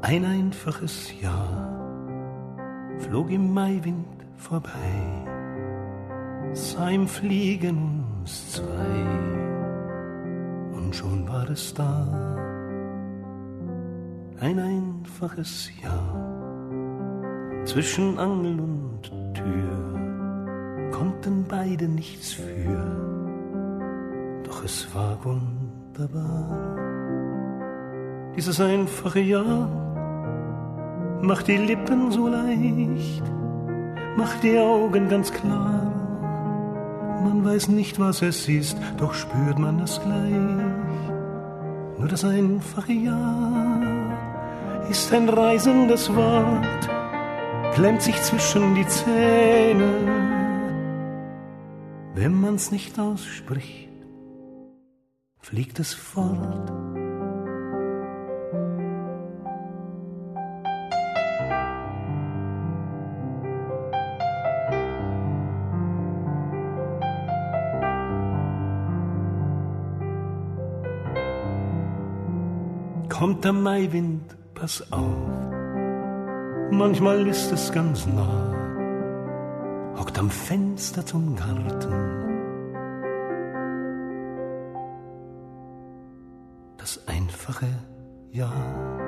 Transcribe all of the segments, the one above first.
Ein einfaches Jahr flog im Maiwind vorbei, sah im Fliegen uns zwei, und schon war es da. Ein einfaches Jahr, zwischen Angel und Tür konnten beide nichts für, doch es war wunderbar. Dieses einfache Jahr macht die Lippen so leicht, macht die Augen ganz klar. Man weiß nicht, was es ist, doch spürt man es gleich. Nur das einfache Jahr ist ein reißendes Wort, klemmt sich zwischen die Zähne. Wenn man's nicht ausspricht, fliegt es fort. Kommt der Maiwind, pass auf, manchmal ist es ganz nah, hockt am Fenster zum Garten, das einfache Jahr.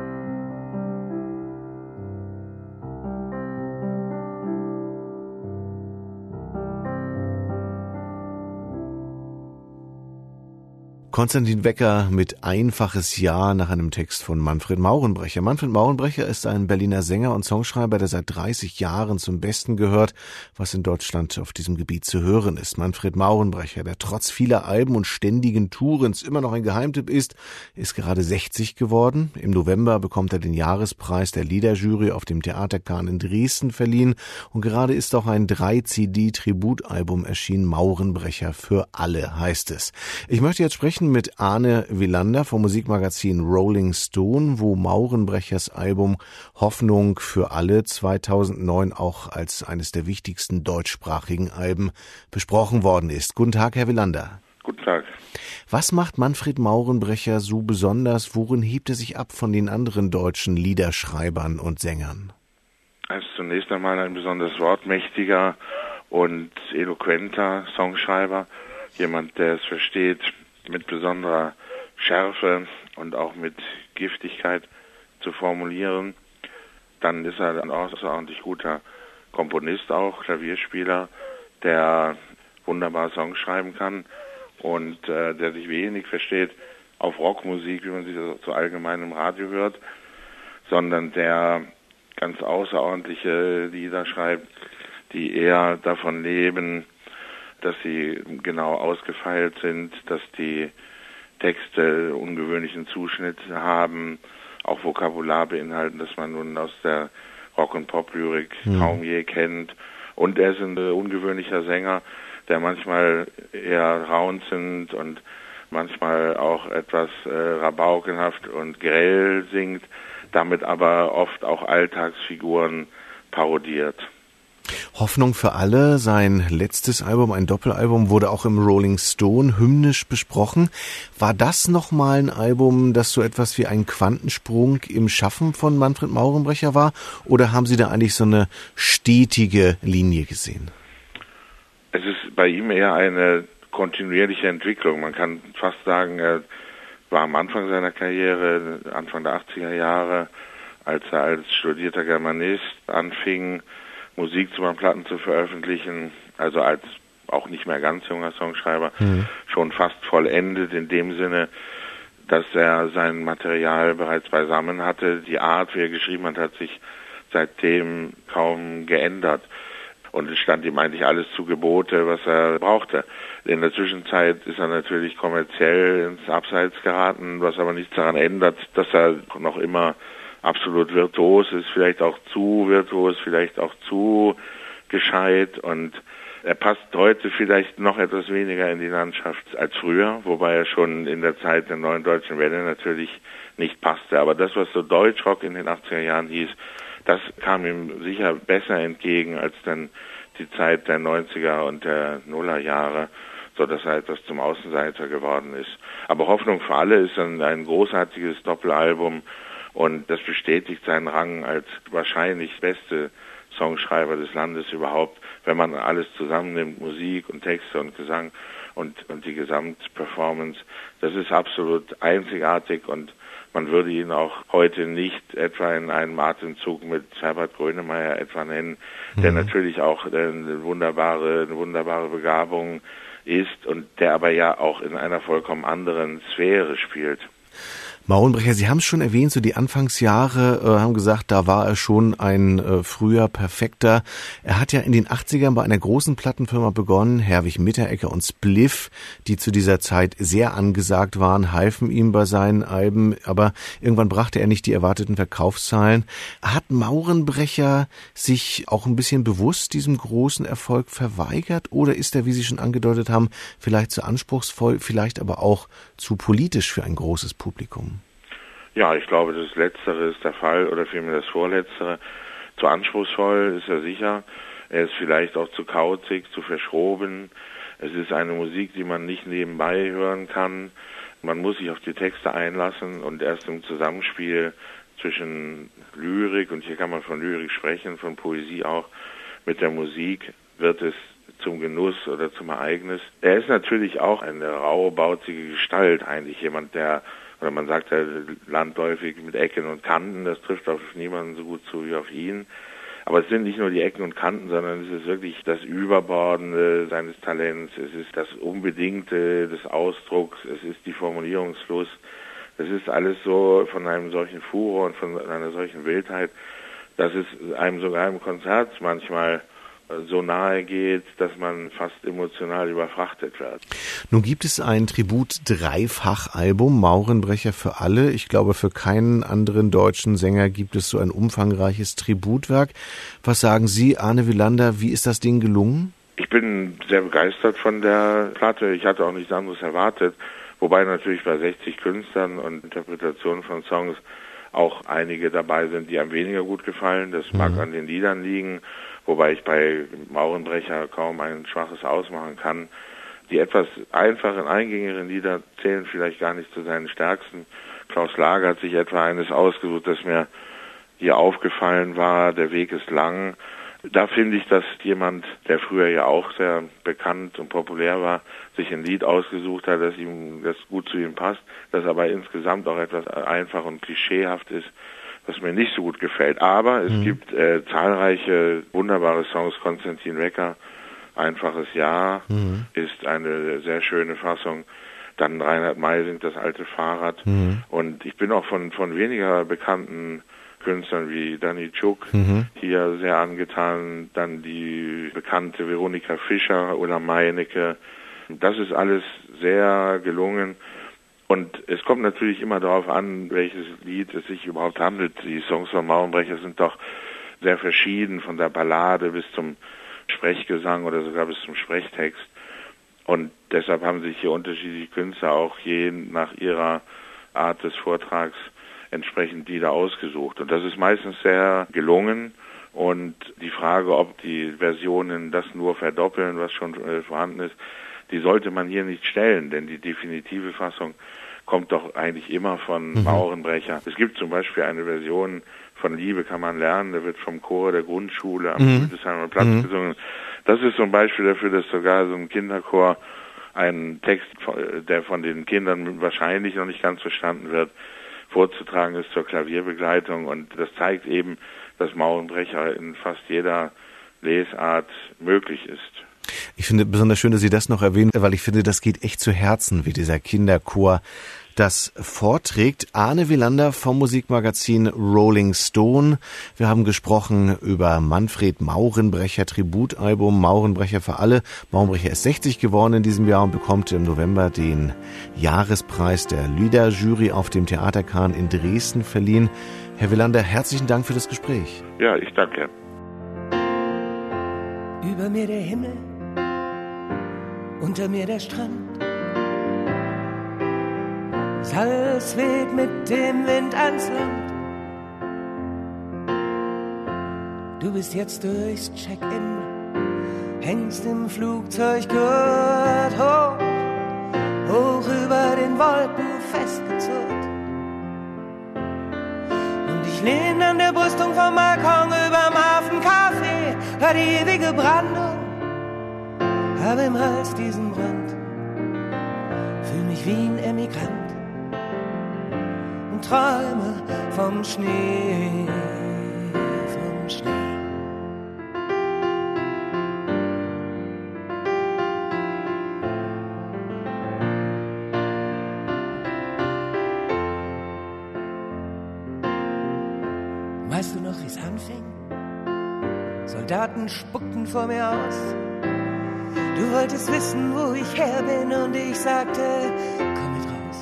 Konstantin Wecker mit Einfaches Jahr nach einem Text von Manfred Maurenbrecher. Manfred Maurenbrecher ist ein Berliner Sänger und Songschreiber, der seit 30 Jahren zum Besten gehört, was in Deutschland auf diesem Gebiet zu hören ist. Manfred Maurenbrecher, der trotz vieler Alben und ständigen Tourens immer noch ein Geheimtipp ist gerade 60 geworden. Im November bekommt er den Jahrespreis der Liederjury auf dem Theaterkahn in Dresden verliehen und gerade ist auch ein 3-CD-Tributalbum erschienen. Maurenbrecher für alle heißt es. Ich möchte jetzt sprechen mit Arne Wilander vom Musikmagazin Rolling Stone, wo Maurenbrechers Album Hoffnung für alle 2009 auch als eines der wichtigsten deutschsprachigen Alben besprochen worden ist. Guten Tag, Herr Wilander. Guten Tag. Was macht Manfred Maurenbrecher so besonders? Worin hebt er sich ab von den anderen deutschen Liederschreibern und Sängern? Er ist zunächst einmal ein besonders wortmächtiger und eloquenter Songschreiber. Jemand, der es versteht, mit besonderer Schärfe und auch mit Giftigkeit zu formulieren. Dann ist er ein außerordentlich guter Komponist auch, Klavierspieler, der wunderbar Songs schreiben kann und der sich wenig versteht auf Rockmusik, wie man sie so allgemein im Radio hört, sondern der ganz außerordentliche Lieder schreibt, die eher davon leben, dass sie genau ausgefeilt sind, dass die Texte ungewöhnlichen Zuschnitt haben, auch Vokabular beinhalten, das man nun aus der Rock- und Pop-Lyrik kaum je kennt. Und er ist ein ungewöhnlicher Sänger, der manchmal eher raunzend und manchmal auch etwas rabaukenhaft und grell singt, damit aber oft auch Alltagsfiguren parodiert. Hoffnung für alle, sein letztes Album, ein Doppelalbum, wurde auch im Rolling Stone hymnisch besprochen. War das nochmal ein Album, das so etwas wie ein Quantensprung im Schaffen von Manfred Maurenbrecher war? Oder haben Sie da eigentlich so eine stetige Linie gesehen? Es ist bei ihm eher eine kontinuierliche Entwicklung. Man kann fast sagen, er war am Anfang seiner Karriere, Anfang der 80er Jahre, als er als studierter Germanist anfing, Musik zu Platten zu veröffentlichen, also als auch nicht mehr ganz junger Songschreiber, schon fast vollendet in dem Sinne, dass er sein Material bereits beisammen hatte. Die Art, wie er geschrieben hat sich seitdem kaum geändert. Und es stand ihm eigentlich alles zu Gebote, was er brauchte. In der Zwischenzeit ist er natürlich kommerziell ins Abseits geraten, was aber nichts daran ändert, dass er noch immer absolut virtuos ist, vielleicht auch zu virtuos, vielleicht auch zu gescheit, und er passt heute vielleicht noch etwas weniger in die Landschaft als früher, wobei er schon in der Zeit der neuen deutschen Welle natürlich nicht passte. Aber das, was so Deutschrock in den 80er Jahren hieß, das kam ihm sicher besser entgegen als dann die Zeit der 90er und der Nullerjahre, so dass er etwas zum Außenseiter geworden ist. Aber Hoffnung für alle ist ein großartiges Doppelalbum, Und das bestätigt seinen Rang als wahrscheinlich beste Songschreiber des Landes überhaupt, wenn man alles zusammennimmt, Musik und Texte und Gesang und die Gesamtperformance. Das ist absolut einzigartig und man würde ihn auch heute nicht etwa in einem Atemzug mit Herbert Grönemeyer etwa nennen, der natürlich auch eine wunderbare Begabung ist und der aber ja auch in einer vollkommen anderen Sphäre spielt. Maurenbrecher, Sie haben es schon erwähnt, so die Anfangsjahre, haben gesagt, da war er schon ein früher Perfekter. Er hat ja in den 80ern bei einer großen Plattenfirma begonnen, Herwig Mitteregger und Spliff, die zu dieser Zeit sehr angesagt waren, halfen ihm bei seinen Alben, aber irgendwann brachte er nicht die erwarteten Verkaufszahlen. Hat Maurenbrecher sich auch ein bisschen bewusst diesem großen Erfolg verweigert oder ist er, wie Sie schon angedeutet haben, vielleicht zu anspruchsvoll, vielleicht aber auch zu politisch für ein großes Publikum? Ja, ich glaube, das Letztere ist der Fall oder vielmehr das Vorletztere. Zu anspruchsvoll ist er sicher. Er ist vielleicht auch zu kauzig, zu verschroben. Es ist eine Musik, die man nicht nebenbei hören kann. Man muss sich auf die Texte einlassen und erst im Zusammenspiel zwischen Lyrik, und hier kann man von Lyrik sprechen, von Poesie auch, mit der Musik wird es zum Genuss oder zum Ereignis. Er ist natürlich auch eine raue, bauzige Gestalt, eigentlich jemand, der, oder man sagt ja landläufig mit Ecken und Kanten, das trifft auf niemanden so gut zu wie auf ihn. Aber es sind nicht nur die Ecken und Kanten, sondern es ist wirklich das Überbordende seines Talents, es ist das Unbedingte des Ausdrucks, es ist die Formulierungslust. Es ist alles so von einem solchen Furor und von einer solchen Wildheit, dass es einem sogar im Konzert manchmal so nahe geht, dass man fast emotional überfrachtet wird. Nun gibt es ein Tribut-Dreifach-Album, Maurenbrecher für alle. Ich glaube, für keinen anderen deutschen Sänger gibt es so ein umfangreiches Tributwerk. Was sagen Sie, Arne Wielander, wie ist das Ding gelungen? Ich bin sehr begeistert von der Platte. Ich hatte auch nichts anderes erwartet. Wobei natürlich bei 60 Künstlern und Interpretationen von Songs auch einige dabei sind, die einem weniger gut gefallen. Das mag an den Liedern liegen, wobei ich bei Maurenbrecher kaum ein schwaches ausmachen kann. Die etwas einfachen, eingängigeren Lieder zählen vielleicht gar nicht zu seinen stärksten. Klaus Lager hat sich etwa eines ausgesucht, das mir hier aufgefallen war, Der Weg ist lang. Da finde ich, dass jemand, der früher ja auch sehr bekannt und populär war, sich ein Lied ausgesucht hat, das gut zu ihm passt, das aber insgesamt auch etwas einfach und klischeehaft ist, was mir nicht so gut gefällt. Aber es gibt zahlreiche wunderbare Songs. Konstantin Wecker, Einfaches Jahr, ist eine sehr schöne Fassung. Dann Reinhard May singt Das alte Fahrrad. Und ich bin auch von weniger bekannten Künstlern wie Danny Chuk hier sehr angetan. Dann die bekannte Veronika Fischer, Ulla Meinecke. Das ist alles sehr gelungen. Und es kommt natürlich immer darauf an, welches Lied es sich überhaupt handelt. Die Songs von Maurenbrecher sind doch sehr verschieden, von der Ballade bis zum Sprechgesang oder sogar bis zum Sprechtext. Und deshalb haben sich hier unterschiedliche Künstler auch je nach ihrer Art des Vortrags entsprechend Lieder ausgesucht. Und das ist meistens sehr gelungen. Und die Frage, ob die Versionen das nur verdoppeln, was schon vorhanden ist, die sollte man hier nicht stellen, denn die definitive Fassung kommt doch eigentlich immer von Maurenbrecher. Es gibt zum Beispiel eine Version von Liebe kann man lernen, da wird vom Chor der Grundschule am Hildesheimer Platz gesungen. Das ist zum Beispiel dafür, dass sogar so ein Kinderchor einen Text, der von den Kindern wahrscheinlich noch nicht ganz verstanden wird, vorzutragen ist zur Klavierbegleitung. Und das zeigt eben, dass Maurenbrecher in fast jeder Lesart möglich ist. Ich finde besonders schön, dass Sie das noch erwähnen, weil ich finde, das geht echt zu Herzen, wie dieser Kinderchor das vorträgt. Arne Wielander vom Musikmagazin Rolling Stone. Wir haben gesprochen über Manfred Maurenbrecher Tributalbum Maurenbrecher für alle. Maurenbrecher ist 60 geworden in diesem Jahr und bekommt im November den Jahrespreis der Liederjury auf dem Theaterkahn in Dresden verliehen. Herr Wielander, herzlichen Dank für das Gespräch. Ja, ich danke. Über mir der Himmel, unter mir der Strand. Salz weht mit dem Wind ans Land. Du bist jetzt durchs Check-in, hängst im Flugzeuggurt hoch, hoch über den Wolken festgezurrt. lehn an der Brüstung vom Balkon überm Hafencafé, hör die ewige Brandung, hab im Hals diesen Brand, fühl mich wie ein Emigrant und träume vom Schnee, vom Schnee. Weißt du noch, wie's anfing? Soldaten spuckten vor mir aus. Du wolltest wissen, wo ich her bin, und ich sagte, komm mit raus.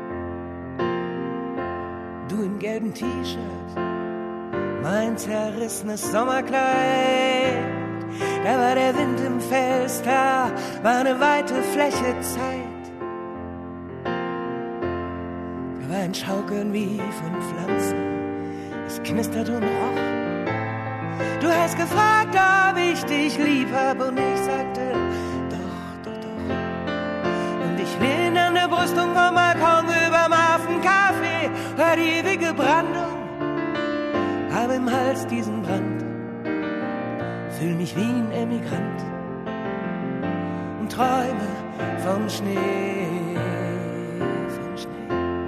Du im gelben T-Shirt, mein zerrissenes Sommerkleid. Da war der Wind im Fels, da war eine weite Fläche Zeit. Da war ein Schaukeln wie von Pflanzen, es knistert und roch. Du hast gefragt, ob ich dich lieb hab, und ich sagte, doch, doch, doch. Und ich lehn an der Brüstung vom Balkon überm Hafencafé, hör die ewige Brandung, hab im Hals diesen Brand, fühl mich wie ein Emigrant und träume vom Schnee, vom Schnee.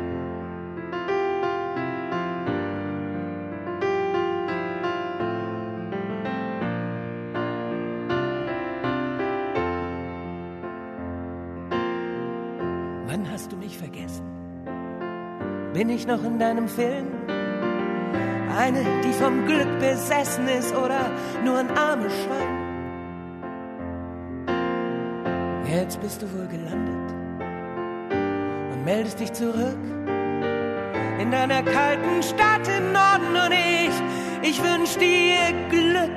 Wann hast du mich vergessen? Bin ich noch in deinem Film? Eine, die vom Glück besessen ist, oder nur ein armes Schwein? Jetzt bist du wohl gelandet und meldest dich zurück in deiner kalten Stadt im Norden, und ich wünsch dir Glück.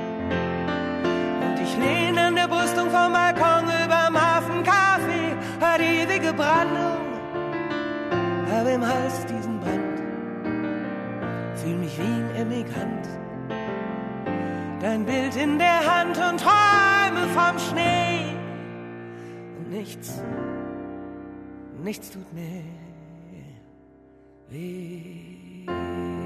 Und ich lehn an der Brüstung vom Balkon überm Hafencafé, hör die ewige Brandung, hab im Hals diesen Brand, fühl mich wie ein Emigrant, dein Bild in der Hand und träume vom Schnee. Und nichts tut mir weh.